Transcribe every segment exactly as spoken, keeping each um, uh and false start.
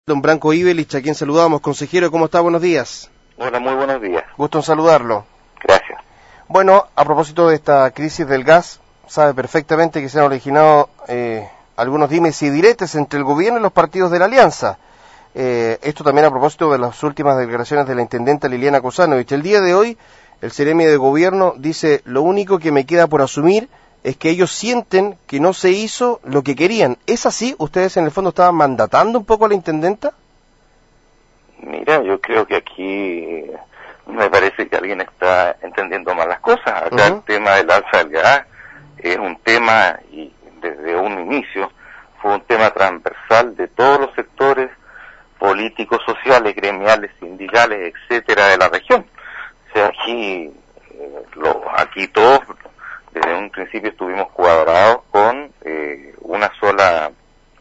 Don Branco Ibelich, a quien saludamos. Consejero, ¿cómo está? Buenos días. Hola, muy buenos días. Gusto en saludarlo. Gracias. Bueno, a propósito de esta crisis del gas, sabe perfectamente que se han originado eh, algunos dimes y diretes entre el gobierno y los partidos de la Alianza. Eh, esto también a propósito de las últimas declaraciones de la intendenta Liliana Kosanovich. El día de hoy, el Seremi de Gobierno dice: lo único que me queda por asumir es que ellos sienten que no se hizo lo que querían. ¿Es así? ¿Ustedes en el fondo estaban mandatando un poco a la intendenta? Mira, yo creo que aquí me parece que alguien está entendiendo mal las cosas. Acá uh-huh. El tema del alza del gas es un tema, y desde un inicio, fue un tema transversal de todos los sectores políticos, sociales, gremiales, sindicales, etcétera, de la región. O sea, aquí, eh, lo, aquí todos, desde un principio estuvimos cuadrados con eh, una sola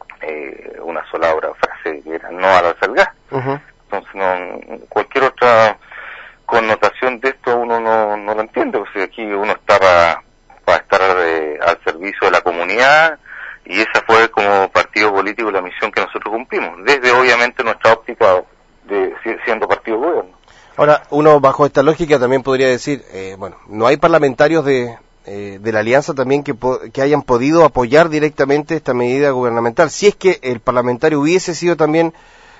eh, una sola obra, frase que era no al alza del gas. Uh-huh. Entonces, no, cualquier otra connotación de esto uno no, no lo entiende. O sea, aquí uno está para, para estar eh, al servicio de la comunidad, y esa fue como partido político la misión que nosotros cumplimos, desde obviamente nuestra óptica de siendo partido de gobierno. Ahora, uno bajo esta lógica también podría decir, eh, bueno, no hay parlamentarios de eh, de la Alianza también que, po que hayan podido apoyar directamente esta medida gubernamental. Si es que el parlamentario hubiese sido también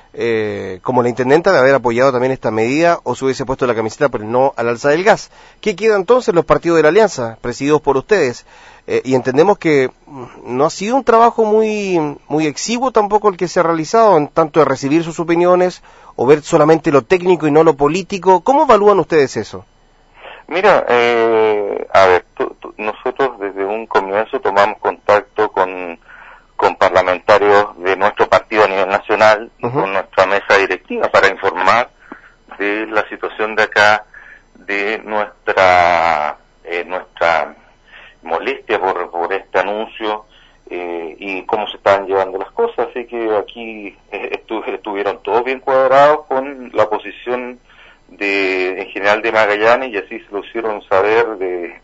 eh, como la intendenta, de haber apoyado también esta medida, o se hubiese puesto la camiseta por el no al alza del gas. ¿Qué queda entonces los partidos de la Alianza, presididos por ustedes? Eh, y entendemos que no ha sido un trabajo muy muy exiguo tampoco el que se ha realizado, en tanto de recibir sus opiniones o ver solamente lo técnico y no lo político. ¿Cómo evalúan ustedes eso? Mira, eh, a ver, tú, tú, nosotros desde un comienzo tomamos contacto con, con parlamentarios de nuestro partido a nivel nacional, uh-huh. con nuestra mesa directiva, para informar de la situación de acá, de nuestra eh, nuestra molestia por, por este anuncio eh, y cómo se estaban llevando las cosas. Así que aquí eh, estu estuvieron todos bien cuadrados con la posición de en general de Magallanes, y así se lo hicieron saber de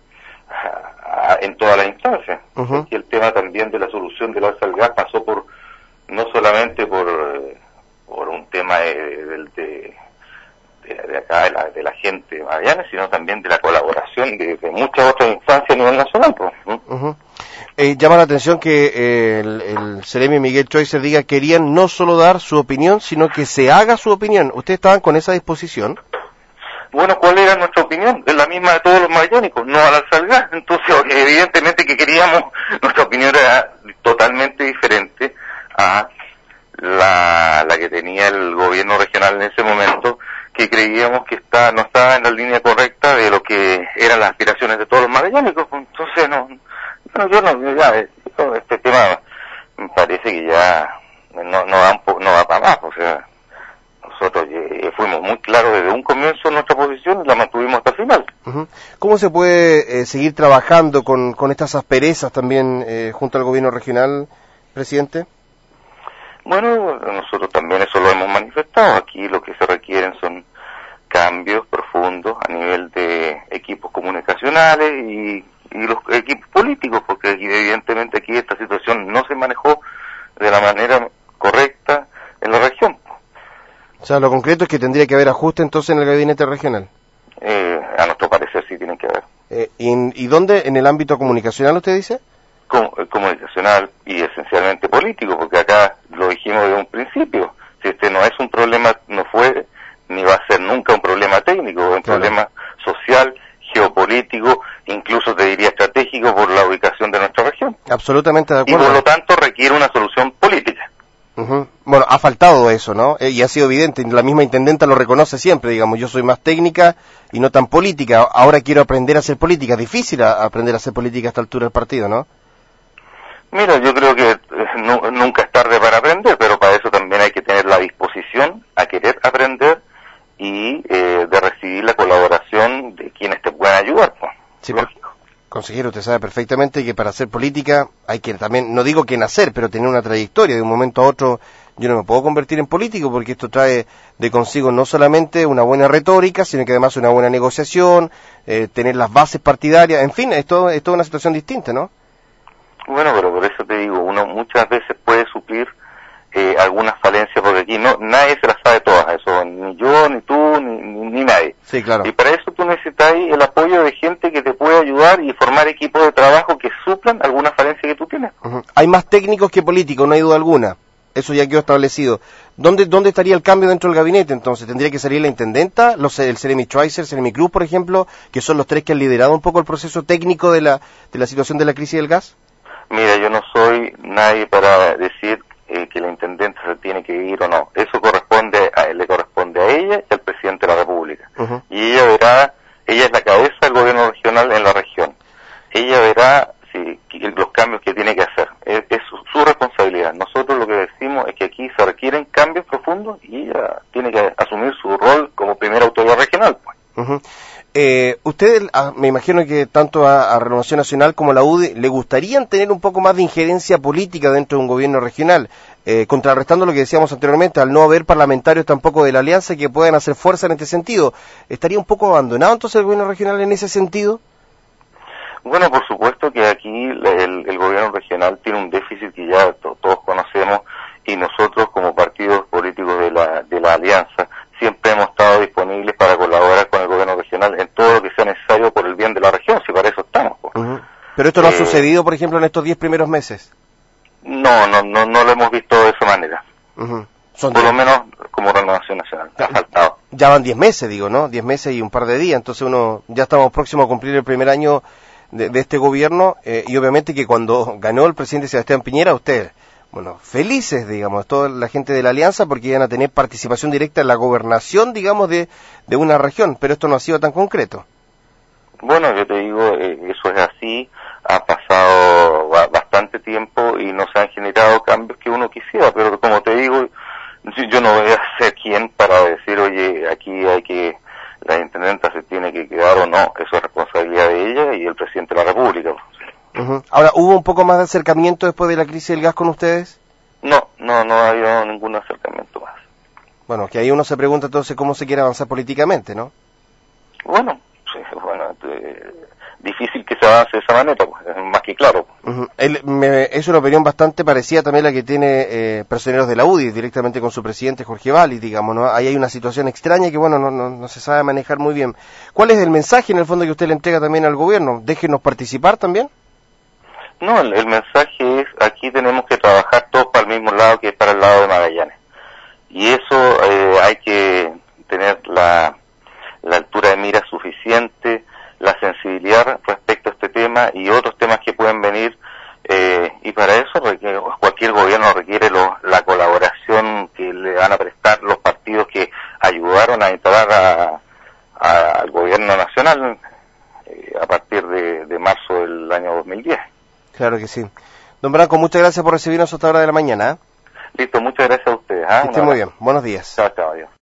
a, a, en todas las instancias. Uh-huh. Y el tema también de la solución del alza del gas pasó por no solamente por por un tema de, de, de, de, de acá de la, de la gente de Magallanes, sino también de la colaboración de, de muchas otras instancias a nivel nacional. Pues. Uh-huh. Eh, llama la atención que eh, el, el Seremi Miguel Choicer diga que querían no solo dar su opinión, sino que se haga su opinión. ¿Ustedes estaban con esa disposición? Bueno, ¿cuál era nuestra opinión? Es la misma de todos los magallánicos, no al alza del gas. Entonces, evidentemente que queríamos, nuestra opinión era totalmente diferente a la, la que tenía el gobierno regional en ese momento, que creíamos que está, no estaba en la línea correcta de lo que eran las aspiraciones de todos los magallánicos. Entonces, no, no yo no, ya, este tema me parece que ya no, no, va, un po, no va para más, o sea, nosotros eh, fuimos muy claros desde un comienzo en nuestra posición y la mantuvimos hasta el final. Uh-huh. ¿Cómo se puede eh, seguir trabajando con, con estas asperezas también eh, junto al gobierno regional, presidente? Bueno, nosotros también eso lo hemos manifestado. Aquí lo que se requieren son cambios profundos a nivel de equipos comunicacionales y, y los equipos políticos, porque evidentemente aquí esta situación no se manejó de la manera correcta en la región. O sea, lo concreto es que tendría que haber ajuste entonces en el gabinete regional. Eh, a nuestro parecer sí tienen que haber. Eh, ¿y, ¿Y dónde? ¿En el ámbito comunicacional usted dice? Com comunicacional y esencialmente político, porque acá lo dijimos desde un principio. Si este no es un problema, no fue ni va a ser nunca un problema técnico, es un claro. problema social, geopolítico, incluso te diría estratégico por la ubicación de nuestra región. Absolutamente de acuerdo. Y por lo tanto requiere una solución política. Uh-huh. Bueno, ha faltado eso, ¿no? Eh, y ha sido evidente, la misma intendenta lo reconoce siempre, digamos, yo soy más técnica y no tan política, ahora quiero aprender a hacer política. Difícil a aprender a hacer política a esta altura del partido, ¿no? Mira, yo creo que eh, no, nunca es tarde para aprender, pero para eso también hay que tener la disposición a querer aprender y eh, de recibir la colaboración de quienes te puedan ayudar, pues. Sí, lógico. Consejero, usted sabe perfectamente que para hacer política hay que también, no digo que nacer, pero tener una trayectoria. De un momento a otro yo no me puedo convertir en político, porque esto trae de consigo no solamente una buena retórica, sino que además una buena negociación, eh, tener las bases partidarias, en fin, es, todo, es toda una situación distinta, ¿no? Bueno, pero por eso te digo, uno muchas veces puede suplir eh, algunas falencias, porque aquí no nadie se las sabe todas, eso ni yo, ni tú, ni, ni, ni nadie. Sí, claro. Y para eso tú necesitas el apoyo de gente que te pueda ayudar y formar equipos de trabajo que suplan alguna falencia que tú tienes. Uh-huh. Hay más técnicos que políticos, no hay duda alguna. Eso ya quedó establecido. ¿Dónde, dónde estaría el cambio dentro del gabinete entonces? ¿Tendría que salir la intendenta, los, el Seremi Schweizer, el Seremi Cruz, por ejemplo, que son los tres que han liderado un poco el proceso técnico de la, de la situación de la crisis del gas? Mira, yo no soy nadie para decir eh, que la intendenta se tiene que ir o no. Eso corresponde a, le corresponde a ella y al presidente de la República. Uh-huh. Y ella verá, ella es la cabeza del gobierno regional en la región. Ella verá si, los cambios que tiene que hacer. Es, es su, su responsabilidad. Nosotros lo que decimos es que aquí se requieren cambios profundos y ella tiene que asumir su rol como primera autoridad regional. Pues. Uh-huh. Eh, usted, me imagino que tanto a, a Renovación Nacional como a la U D I le gustarían tener un poco más de injerencia política dentro de un gobierno regional, eh, contrarrestando lo que decíamos anteriormente, al no haber parlamentarios tampoco de la Alianza que puedan hacer fuerza en este sentido. ¿Estaría un poco abandonado entonces el gobierno regional en ese sentido? Bueno, por supuesto que aquí el, el gobierno regional tiene un déficit que ya to, todos conocemos y nosotros como partidos políticos de la, de la Alianza siempre hemos estado disponibles para colaborar con el gobierno regional en todo lo que sea necesario por el bien de la región, si para eso estamos. Pues. Uh-huh. Pero esto no eh, ha sucedido, por ejemplo, en estos diez primeros meses. No, no, no, no lo hemos visto de esa manera. Uh-huh. Son por diez. Lo menos como Renovación Nacional. Ha faltado. Ya van diez meses, digo, ¿no? Diez meses y un par de días. Entonces uno ya estamos próximos a cumplir el primer año de, de este gobierno eh, y obviamente que cuando ganó el presidente Sebastián Piñera, usted, bueno, felices, digamos, toda la gente de la Alianza porque iban a tener participación directa en la gobernación, digamos, de, de una región, pero esto no ha sido tan concreto. Bueno, yo te digo, eh, eso es así, ha pasado ba- bastante tiempo y no se han generado cambios que uno quisiera, pero como te digo, yo no voy a ser quien para decir, oye, aquí hay que, la intendenta se tiene que quedar o no, eso es responsabilidad de ella y el presidente de la República. Uh-huh. Ahora, ¿hubo un poco más de acercamiento después de la crisis del gas con ustedes? No, no, no ha habido ningún acercamiento más. Bueno, que ahí uno se pregunta entonces cómo se quiere avanzar políticamente, ¿no? Bueno, sí, bueno, eh, difícil que se avance de esa manera, pues, es más que claro. Uh-huh. Él, me, es una opinión bastante parecida también a la que tiene eh, personeros de la U D I, directamente con su presidente Jorge Vallis, digamos, ¿no? Ahí hay una situación extraña que, bueno, no, no, no se sabe manejar muy bien. ¿Cuál es el mensaje en el fondo que usted le entrega también al gobierno? ¿Déjenos participar también? No, el, el mensaje es, aquí tenemos que trabajar todos para el mismo lado, que es para el lado de Magallanes. Y eso eh, hay que tener la, la altura de mira suficiente, la sensibilidad respecto a este tema y otros temas que pueden venir, eh, y para eso requiere, cualquier gobierno requiere lo, la colaboración que le van a prestar los partidos que ayudaron a instalar a, a, al gobierno nacional eh, a partir de, de marzo del año dos mil diez. Claro que sí. Don Branco, muchas gracias por recibirnos a esta hora de la mañana. ¿eh? Listo, muchas gracias a ustedes. ¿eh? Que esté muy bien. Buenos días. Chao, chao, adiós.